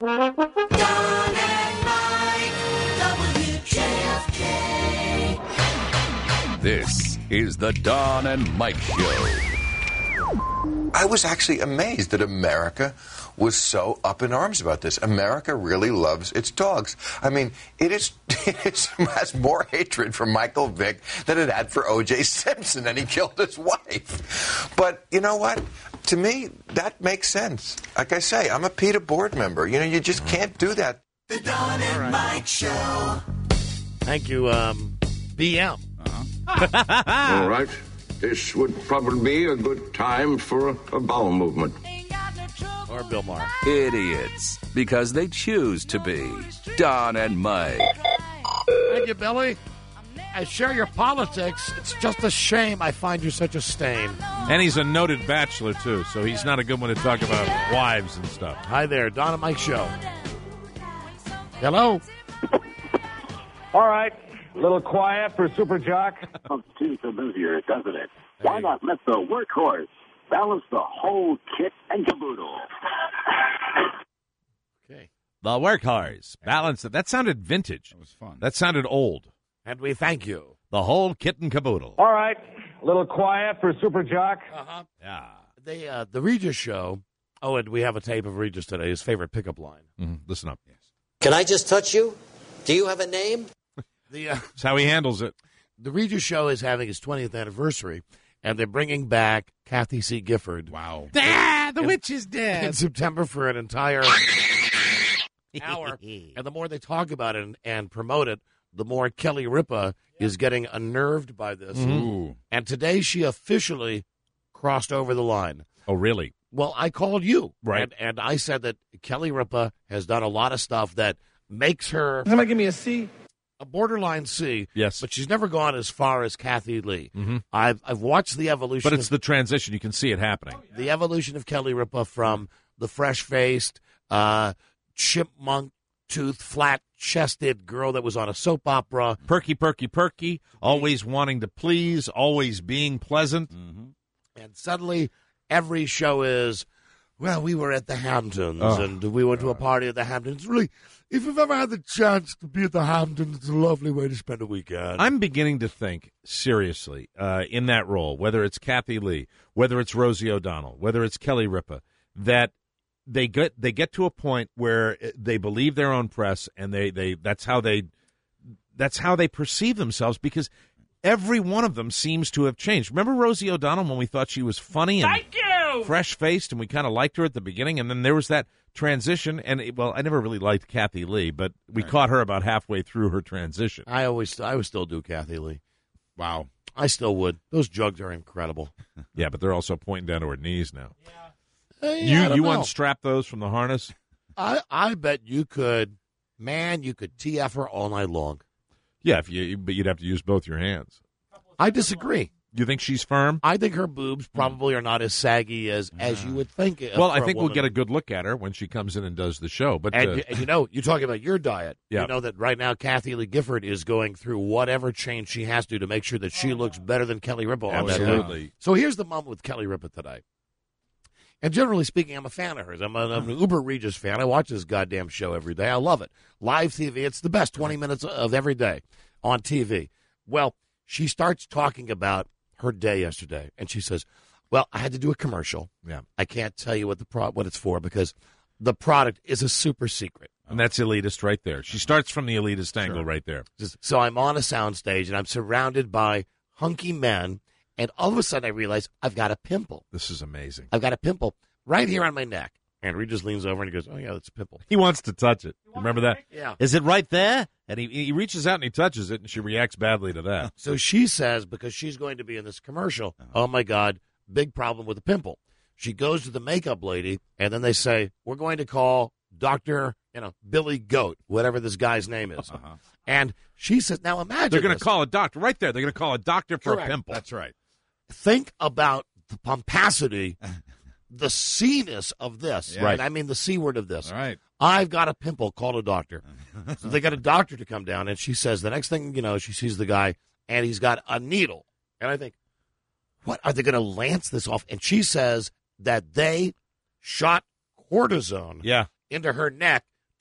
Don and Mike, WJFK. This is the Don and Mike Show. I was actually amazed that America was so up in arms about this. America really loves its dogs. I mean, it has more hatred for Michael Vick than it had for O.J. Simpson, and he killed his wife. But you know what? To me, that makes sense. Like I say, I'm a PETA board member. You know, you just can't do that. The Don and Mike Show. Thank you, BM. All right. This would probably be a good time for a bowel movement. Or Bill Maher. Idiots, because they choose to be. Don and Mike. Thank you, Billy. I share your politics. It's just a shame I find you such a stain. And he's a noted bachelor, too, so he's not a good one to talk about wives and stuff. Hi there, Don and Mike Show. Hello? All right. A little quiet for Super Jock. Seems familiar, doesn't it? Why not let the workhorse balance the whole kit and caboodle? Okay. The workhorse. Balance it. That sounded vintage. That was fun. That sounded old. And we thank you. The whole kit and caboodle. All right. A little quiet for Super Jock. Uh-huh. Yeah. The Regis show. Oh, and we have a tape of Regis today, his favorite pickup line. Mm-hmm. Listen up. Yes. Can I just touch you? Do you have a name? That's how he handles it. The Regis show is having its 20th anniversary, and they're bringing back Kathy C. Gifford. Wow. The witch is dead. In September for an entire hour. And the more they talk about it and promote it, the more Kelly Ripa is getting unnerved by this. Ooh. And today she officially crossed over the line. Oh, really? Well, I called you. Right. And I said that Kelly Ripa has done a lot of stuff that makes her Somebody give me a C. a borderline C. Yes. But she's never gone as far as Kathy Lee. Mm-hmm. I've watched the evolution. But it's the transition. You can see it happening. The evolution of Kelly Ripa from the fresh-faced, chipmunk-toothed, flat-chested girl that was on a soap opera. Perky, always wanting to please, always being pleasant. Mm-hmm. And suddenly, every show is, well, we were at the Hamptons, and we went to a party at the Hamptons. Really, if you've ever had the chance to be at the Hamptons, it's a lovely way to spend a weekend. I'm beginning to think, seriously, in that role, whether it's Kathy Lee, whether it's Rosie O'Donnell, whether it's Kelly Ripa, that they get to a point where they believe their own press, and that's how they perceive themselves, because every one of them seems to have changed. Remember Rosie O'Donnell when we thought she was funny and fresh-faced, and we kind of liked her at the beginning, and then there was that transition, and I never really liked Kathy Lee, but we caught her about halfway through her transition. I would still do Kathy Lee. Wow. I still would. Those jugs are incredible. Yeah, but they're also pointing down to her knees now. Yeah. You unstrap those from the harness? I bet you could, you could TF her all night long. Yeah, but you'd have to use both your hands. I disagree. You think she's firm? I think her boobs probably are not as saggy as you would think. Well, I think we'll get a good look at her when she comes in and does the show. But and you're talking about your diet. Yeah. You know that right now Kathy Lee Gifford is going through whatever change she has to make sure that she looks better than Kelly Ripa on that day. Absolutely. So here's the moment with Kelly Ripa today. And generally speaking, I'm a fan of hers. I'm an uber Regis fan. I watch this goddamn show every day. I love it. Live TV, it's the best 20 minutes of every day on TV. Well, she starts talking about her day yesterday, and she says, well, I had to do a commercial. Yeah. I can't tell you what it's for because the product is a super secret. And that's elitist right there. She starts from the elitist angle right there. So I'm on a soundstage, and I'm surrounded by hunky men, and all of a sudden I realize I've got a pimple. This is amazing. I've got a pimple right here on my neck. And Regis leans over and he goes, oh, yeah, that's a pimple. He wants to touch it. Remember that? Yeah. Is it right there? And he reaches out and he touches it, and she reacts badly to that. So she says, because she's going to be in this commercial, oh, my God, big problem with the pimple. She goes to the makeup lady, and then they say, we're going to call Dr. Billy Goat, whatever this guy's name is. And she says, now imagine They're going to call a doctor. Right there. They're going to call a doctor for Correct. a pimple. That's right. Think about the pomposity, the C-ness of this. Yeah. Right. And I mean the C word of this. All right. I've got a pimple, call a doctor. So they got a doctor to come down, and she says, the next thing she sees the guy, and he's got a needle. And I think, what, are they going to lance this off? And she says that they shot cortisone into her neck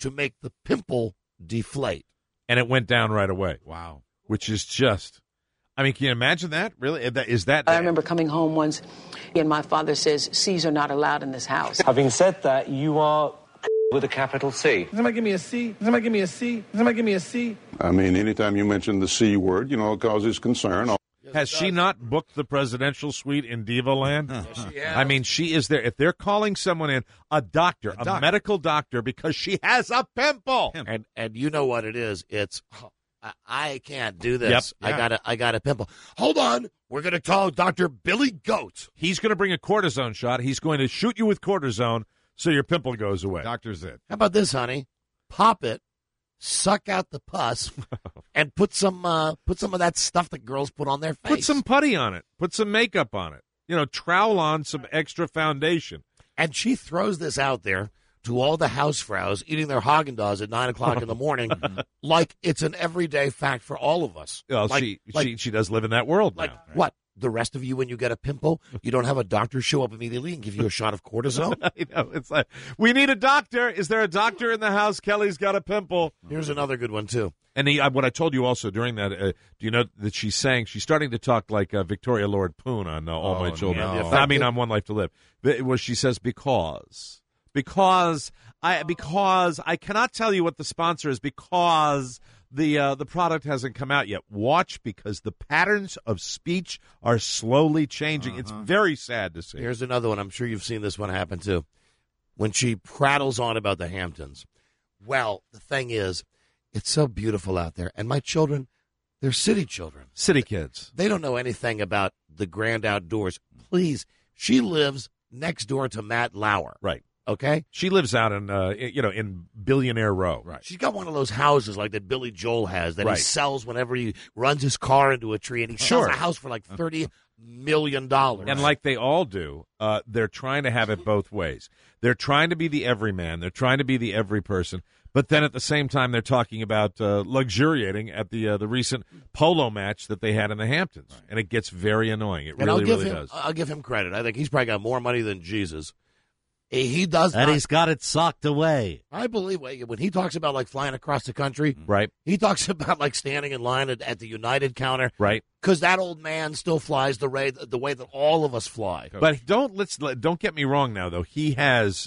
to make the pimple deflate. And it went down right away. Wow. Which is just, I mean, can you imagine that? Really? Is that? I remember coming home once, and my father says, C's are not allowed in this house. Having said that, you are with a capital C. Somebody give me a C. Somebody give me a C. Somebody give me a C. I mean, anytime you mention the C word, you know, it causes concern. Has she not booked the presidential suite in Diva Land? I mean, she is there. If they're calling someone in, a doctor, a medical doctor, because she has a pimple. And you know what it is. It's, I can't do this. Yep. I got a pimple. Hold on. We're going to call Dr. Billy Goat. He's going to bring a cortisone shot. He's going to shoot you with cortisone so your pimple goes away. Doctor's it. How about this, honey? Pop it, suck out the pus, and put some of that stuff that girls put on their face. Put some putty on it. Put some makeup on it. You know, trowel on some extra foundation. And she throws this out there to all the housefraus eating their Haagen-Dazs at 9 o'clock in the morning like it's an everyday fact for all of us. Well, like, she does live in that world like now. Right? What? The rest of you, when you get a pimple, you don't have a doctor show up immediately and give you a shot of cortisone? I know. It's like, we need a doctor. Is there a doctor in the house? Kelly's got a pimple. Here's another good one, too. And what I told you also during that, do you know that she's starting to talk like Victoria Lord Poon on All My Children. No. I mean, on One Life to Live. Where she says, because I cannot tell you what the sponsor is because the product hasn't come out yet. Watch, because the patterns of speech are slowly changing. It's very sad to see. Here's another one. I'm sure you've seen this one happen, too. When she prattles on about the Hamptons. Well, the thing is, it's so beautiful out there. And my children, they're city children. City kids. They don't know anything about the grand outdoors. Please, she lives next door to Matt Lauer. Right. Okay? She lives out in Billionaire Row. Right. She's got one of those houses like that Billy Joel has that Right. he sells whenever he runs his car into a tree, and he sells a house for like $30 million. And like they all do, they're trying to have it both ways. They're trying to be the everyman. They're trying to be the every person. But then at the same time, they're talking about luxuriating at the recent polo match that they had in the Hamptons. Right. And it gets very annoying. It really does. I'll give him credit. I think he's probably got more money than Jesus. He does and he's got it socked away. I believe when he talks about like flying across the country, right? He talks about like standing in line at the United counter, right? Because that old man still flies the way that all of us fly. But don't get me wrong now though. He has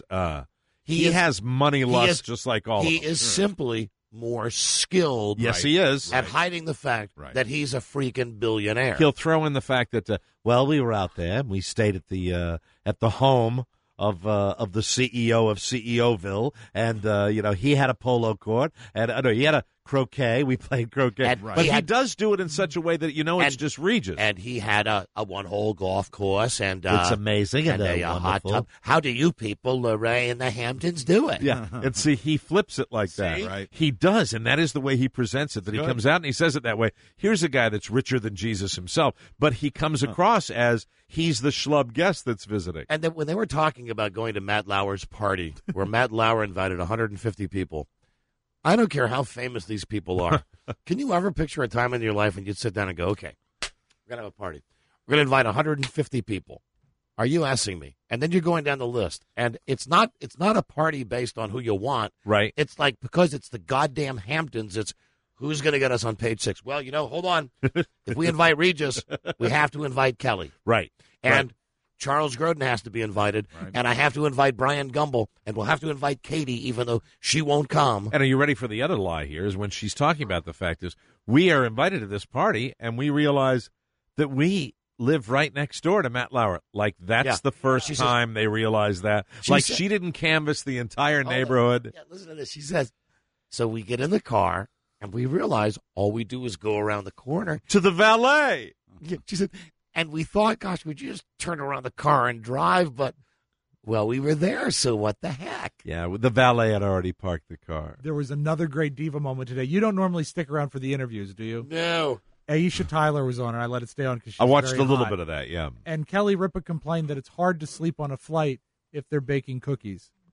has money lust just like all of us. He is simply more skilled. Yes, he is at hiding the fact that he's a freaking billionaire. He'll throw in the fact that we were out there and we stayed at the home of the CEO of CEOville, and he had a polo court, and he had a croquet. We played croquet, but he does do it in such a way that it's just Regis. And he had a one-hole golf course, and it's amazing, and a hot tub. How do you people in the Hamptons do it? Yeah, and see, he flips it like that. Right? He does, and that is the way he presents it. That he comes out and he says it that way. Here's a guy that's richer than Jesus himself, but he comes across as he's the schlub guest that's visiting. And then when they were talking about going to Matt Lauer's party, where Matt Lauer invited 150 people, I don't care how famous these people are. Can you ever picture a time in your life when you'd sit down and go, okay, we're going to have a party. We're going to invite 150 people. Are you asking me? And then you're going down the list. And it's not a party based on who you want. Right. It's like, because it's the goddamn Hamptons, it's who's going to get us on page 6. Well, hold on. If we invite Regis, we have to invite Kelly. Right. And Charles Grodin has to be invited, and I have to invite Brian Gumble, and we'll have to invite Katie, even though she won't come. And are you ready for the other lie here? Is when she's talking about the fact is we are invited to this party, and we realize that we live right next door to Matt Lauer. Like, that's the first time they realize that. She didn't canvass the entire neighborhood. Yeah, listen to this. She says, so we get in the car, and we realize all we do is go around the corner. To the valet. Yeah, she said, and we thought, gosh, we'd just turn around the car and drive, but, well, we were there, so what the heck? Yeah, the valet had already parked the car. There was another great diva moment today. You don't normally stick around for the interviews, do you? No. Aisha Tyler was on, and I let it stay on because she's I watched very a little hot. bit of that, yeah. And Kelly Ripa complained that it's hard to sleep on a flight if they're baking cookies.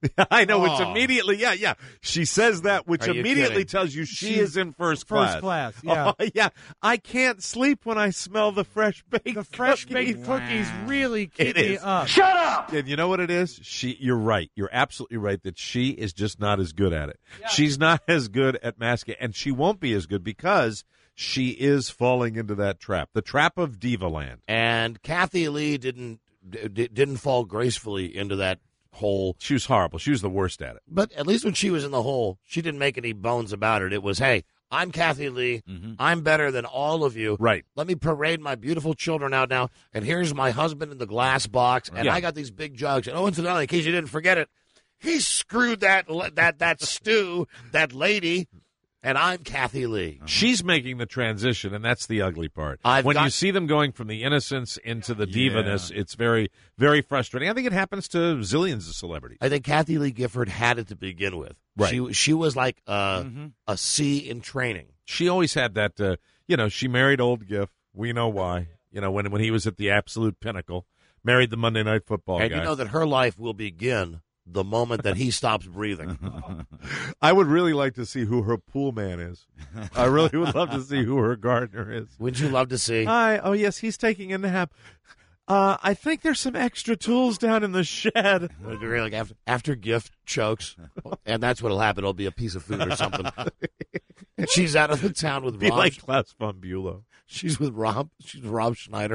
I know, which immediately, yeah. She says that, which Are you immediately kidding? tells you she is in first class. First class, yeah. Oh, yeah. I can't sleep when I smell the fresh baked The fresh baked cookies really keep It me is. up. Shut up! And you know what it is? You're right. You're absolutely right that she is just not as good at it. Yeah. She's not as good at masking, and she won't be as good because she is falling into that trap, the trap of Divaland. And Kathy Lee didn't fall gracefully into that hole. She was horrible. She was the worst at it. But at least when she was in the hole, she didn't make any bones about it. It was, hey, I'm Kathy Lee. Mm-hmm. I'm better than all of you. Right. Let me parade my beautiful children out now. And here's my husband in the glass box. And Yeah. I got these big jugs. And incidentally, in case you didn't forget it, he screwed that stew, that lady. And I'm Kathy Lee. She's making the transition, and that's the ugly part. I've when got- you see them going from the innocence into the divaness, it's very, very frustrating. I think it happens to zillions of celebrities. I think Kathy Lee Gifford had it to begin with. Right. She was like a C in training. She always had that, she married old Giff. We know why. When he was at the absolute pinnacle, married the Monday Night Football And guy. you know that her life will begin the moment that he stops breathing. I would really like to see who her pool man is. I really would love to see who her gardener is. Wouldn't you love to see? Oh, yes, he's taking a nap. I think there's some extra tools down in the shed. Like after Gift chokes, and that's what'll happen. It'll be a piece of food or something. And she's out of the town with Be Rob. like Klaus von Bülow. She's with Rob. She's with Rob Schneider.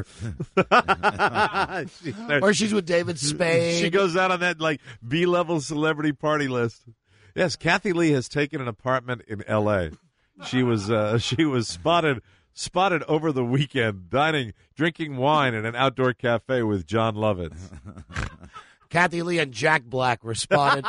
She's Or she's with David Spade. She goes out on that B-level celebrity party list. Yes, Kathy Lee has taken an apartment in L.A. She was spotted over the weekend drinking wine in an outdoor cafe with John Lovitz. Kathy Lee and Jack Black were spotted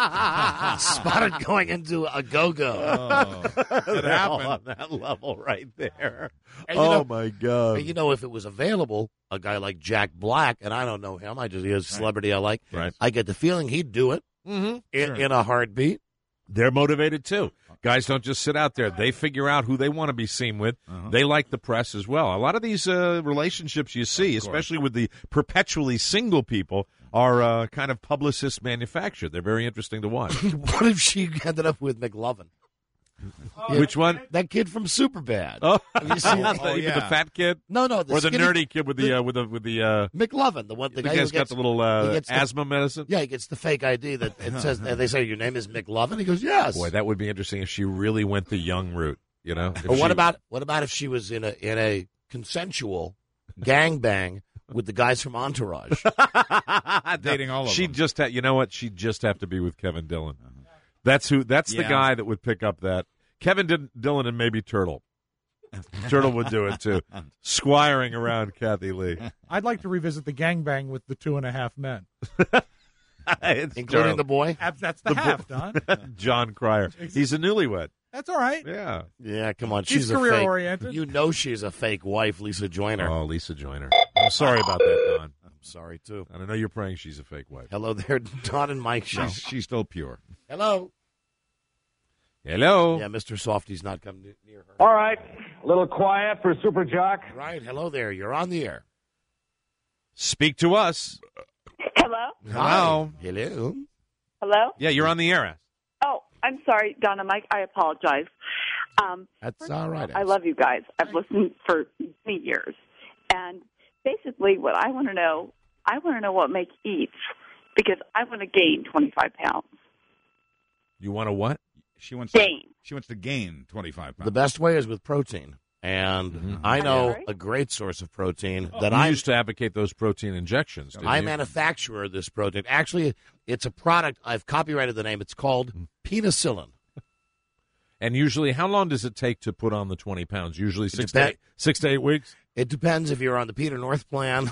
going into a go-go. It happened on that level right there. And my God! And if it was available, a guy like Jack Black, and I don't know him, he's a celebrity I like. Right. I get the feeling he'd do it in a heartbeat. They're motivated too. Guys don't just sit out there. They figure out who they want to be seen with. They like the press as well. A lot of these relationships you see, especially with the perpetually single people, are kind of publicist manufactured. They're very interesting to watch. What if she ended up with McLovin? Which one? That kid from Superbad. Oh, Have you seen the fat kid? No, or the skinny- nerdy kid with the McLovin, the guy who guy's got gets the little asthma medicine. Yeah, he gets the fake ID that it says. They say your name is McLovin. He goes, yes. Boy, that would be interesting if she really went the young route. Or what about if she was in a consensual gangbang with the guys from Entourage? Dating all of them. She'd just have, she'd just have to be with Kevin Dillon. That's the guy that would pick up that. Kevin Dillon and maybe Turtle. Turtle would do it too. Squiring around Kathy Lee. I'd like to revisit the gangbang with the 2.5 men. Including the boy? That's the half, Don. John Cryer. He's a newlywed. That's all right. Yeah. Yeah, come on. She's She's a fake. career-oriented. You know she's a fake wife, Lisa Joyner. Oh, Lisa Joyner. I'm sorry about that, Don. I'm sorry, too. And I know you're praying she's a fake wife. Hello there, Don and Mike show. She's still pure. Hello. Hello. Yeah, Mr. Softy's not coming near her. All right, a little quiet for Super Jock. Right. Hello there. You're on the air. Speak to us. Hello? Hello. Hi. Hello. Hello? Yeah, you're on the air. Oh, I'm sorry, Donna, Mike. I apologize. That's all right. I love you guys. I've listened for many years. And basically what I want to know what Mike eats because I want to gain 25 pounds. You want to what? She wants Gain. She wants to gain 25 pounds. The best way is with protein. And I know a great source of protein that I I used to advocate those protein injections. didn't I you? manufacture this protein. Actually, it's a product. I've copyrighted the name. It's called penicillin. And usually, how long does it take to put on the 20 pounds? Usually 6 depends. to 8 weeks? It depends if you're on the Peter North plan.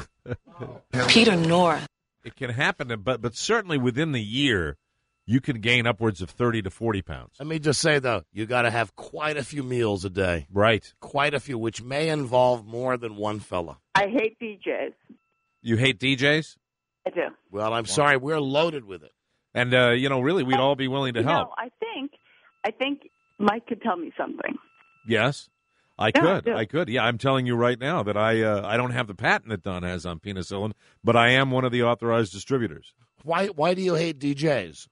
Peter North. It can happen, but certainly within the year, you can gain upwards of 30 to 40 pounds. Let me just say, though, you got to have quite a few meals a day. Right. Quite a few, which may involve more than one fella. I hate DJs. You hate DJs? I do. Well, I'm sorry. We're loaded with it. And, really, we'd all be willing to help. No, I think Mike could tell me something. Yes, I Yeah, could. do. I could. Yeah, I'm telling you right now that I don't have the patent that Don has on penicillin, but I am one of the authorized distributors. Why do you hate DJs?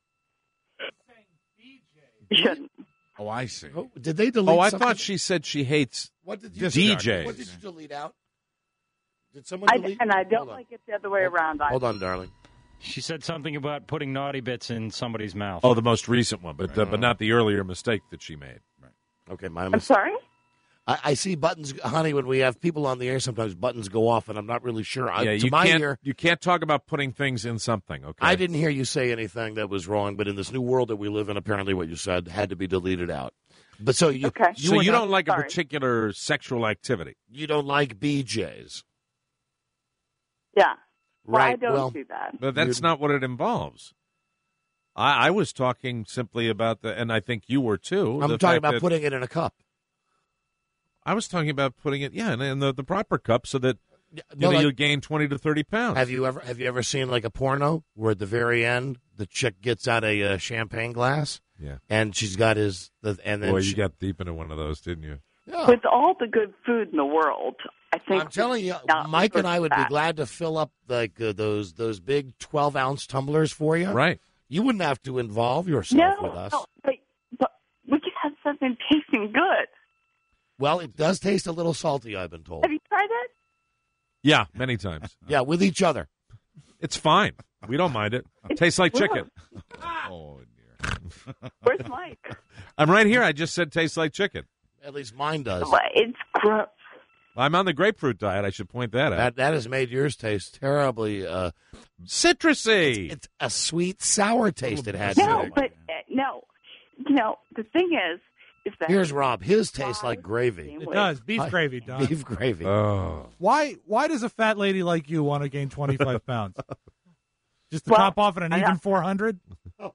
You shouldn't. Oh, I see. Oh, did they delete Oh, I something? thought she said she hates What did you DJs. What did you delete out? Did someone delete? And I don't Hold on. like it the other way around. Hold on, darling. She said something about putting naughty bits in somebody's mouth. Oh, the most recent one, but not the earlier mistake that she made. Okay, my I'm mistake. sorry? I see buttons, honey. When we have people on the air, sometimes buttons go off, and I'm not really sure. Yeah, To my ear, you can't talk about putting things in something. Okay, I didn't hear you say anything that was wrong. But in this new world that we live in, apparently what you said had to be deleted out. But so you, So you don't like a sorry. particular sexual activity. You don't like BJs, Yeah. Well, I right? don't Well, do that. But that's not what it involves. I was talking simply about and I think you were too. I'm the talking fact about that- putting it in a cup. I was talking about putting it, in the proper cup so that No, like- you gain 20 to 30 pounds. Have you ever seen like a porno where at the very end the chick gets out a champagne glass? Yeah. And she's got and then Boy, she, you got deep into one of those, didn't you? With all the good food in the world, I think I'm telling you, not Mike and I would be fat. glad to fill up like those big 12-ounce tumblers for you. Right. You wouldn't have to involve yourself with us. No, but we could have something tasting good. Well, it does taste a little salty, I've been told. Have you tried it? Yeah, many times. Yeah, with each other. It's fine. We don't mind it. Tastes like good. chicken. Oh, dear. Where's Mike? I'm right here. I just said tastes like chicken. At least mine does. But it's gross. I'm on the grapefruit diet. I should point that out. That has made yours taste terribly citrusy. It's a sweet sour taste it has. No, to it. but no. You know, the thing is that Here's Rob. His tastes like gravy. It does. Beef gravy, Don. Beef gravy. Oh. Why does a fat lady like you want to gain 25 pounds? Just to Well, top off at an I even know. 400? No,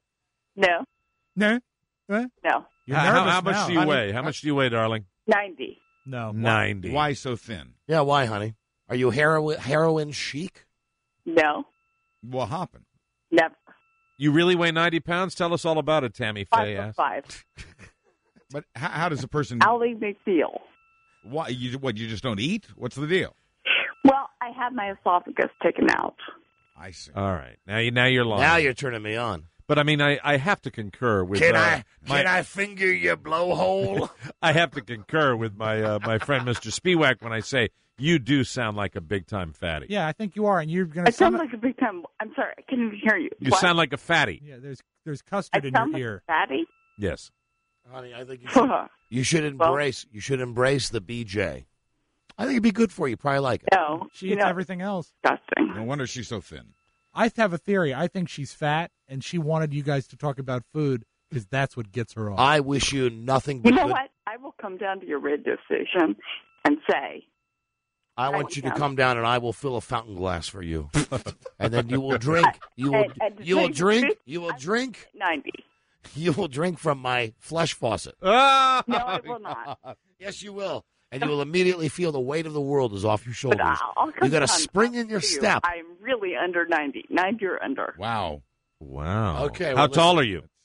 No? Huh? no, You're How nervous much now. do you weigh? How much do you weigh, darling? 90. No. 90. Why so thin? Yeah, why, honey? Are you heroin chic? No, What happened? never. You really weigh 90 pounds? Tell us all about it, Tammy Faye. 5'5". But how does a person? Ally McBeal. Why you just don't eat? What's the deal? Well, I had my esophagus taken out. I see. All right. Now you're lying. Now you're turning me on. But I mean, I have to concur with. Can I finger your blowhole? I have to concur with my my friend Mr. Spiewak when I say you do sound like a big time fatty. Yeah, I think you are, and you're going I to sound like a big time. I'm sorry, I can't even hear you. You What? sound like a fatty. Yeah, there's I custard in sound your like ear. a fatty. Yes. Honey, I think You should embrace the BJ. I think it'd be good for you. Probably like it. No, She eats everything else. disgusting. No wonder she's so thin. I have a theory. I think she's fat, and she wanted you guys to talk about food because that's what gets her off. I wish you nothing but You know good. what? I will come down to your radio station and say, I want you to come down and I will fill a fountain glass for you, and then you will drink. You will. And You will drink- drink. You will drink. 90. You will drink from my flesh faucet. No, I will not. Yes, you will, and you will immediately feel the weight of the world is off your shoulders. But I'll come You got a down spring in your to you. step. I'm really under 90. 90 or under. Wow. Wow. Okay, How well, tall listen. are you?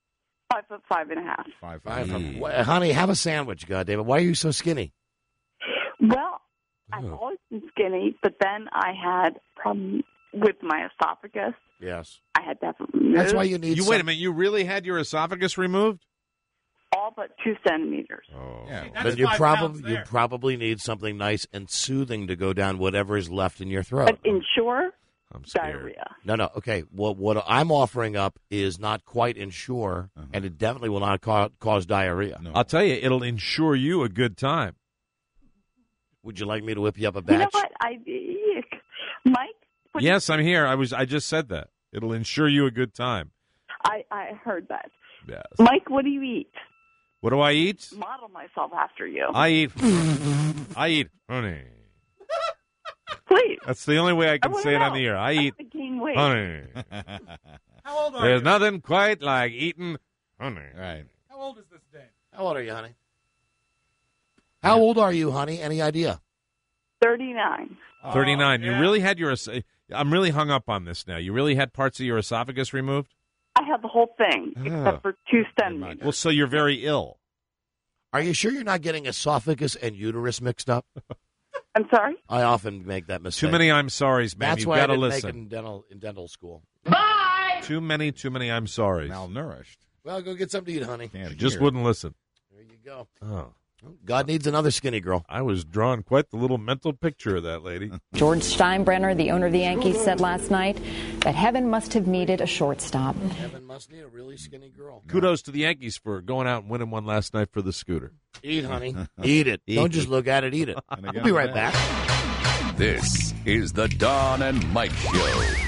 5'5.5". 5'5". Well, honey, have a sandwich, goddammit. Why are you so skinny? Well, I've always been skinny, but then I had problem with my esophagus. Yes. I had to have it removed. That's why you need. Wait a minute. You really had your esophagus removed? All but 2 centimeters. Oh. Yeah. Then you probably need something nice and soothing to go down whatever is left in your throat. But Ensure, I'm scared. diarrhea. No. Okay. What I'm offering up is not quite Ensure, and it definitely will not cause diarrhea. No. I'll tell you, it'll ensure you a good time. Would you like me to whip you up a You know batch? what? Mike? what- Yes, I'm here. I just said that. It'll ensure you a good time. I heard that. Yes. Mike, what do you eat? What do I eat? Model myself after you. I eat honey. Please. That's the only way I can wanna say it on know. the air. I I eat wanna gain weight. honey. How old are There's you? nothing quite like eating honey. Right. How old is this dame? How old are you, honey? How old are you, honey? Any idea? 39. 39. yeah. You really had your. I'm really hung up on this now. You really had parts of your esophagus removed? I have the whole thing, except for 2 centimeters. Well, so you're very ill. Are you sure you're not getting esophagus and uterus mixed up? I'm sorry? I often make that mistake. Too many I'm sorries, man. That's You've why got I to didn't listen. make it in dental school. Bye! Too many I'm sorry. Malnourished. Well, go get something to eat, honey. Just wouldn't listen. There you go. Oh. God needs another skinny girl. I was drawing quite the little mental picture of that lady. George Steinbrenner, the owner of the Yankees, said last night that heaven must have needed a shortstop. Heaven must need a really skinny girl. Kudos to the Yankees for going out and winning one last night for the Scooter. Eat, honey. Eat it. Don't just look at it, eat it. We'll be right back. This is the Don and Mike Show.